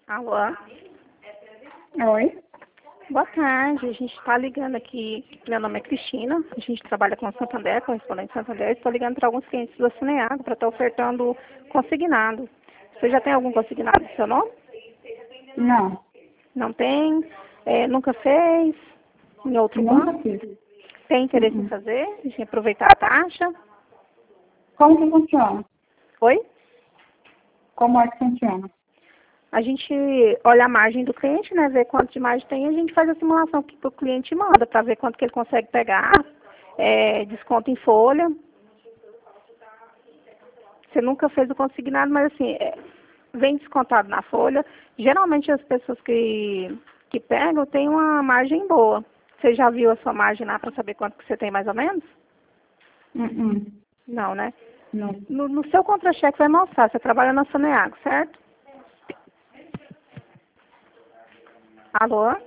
Alô? Oi? Boa tarde, a gente está ligando aqui, meu nome é Cristina, a gente trabalha com o Santander, correspondente Santander, estou ligando para alguns clientes da Cineagro para estar ofertando consignado. Você já tem algum consignado do seu nome? Não, Não tem? Nunca fez? Em outro nunca banco? fiz. Tem interesse em fazer? Em aproveitar a taxa? Como que funciona? Oi? Como é que funciona? A gente olha a margem do cliente, né? Vê quanto de margem tem e a gente faz a simulação que o cliente manda para ver quanto que ele consegue pegar, desconto em folha. Você nunca fez o consignado, mas assim, vem descontado na folha. Geralmente as pessoas que pegam têm uma margem boa. Você já viu a sua margem lá para saber quanto que você tem mais ou menos? Uh-uh. Não, né? Não. No seu contra-cheque vai mostrar, você trabalha na Saneago, certo? Alô?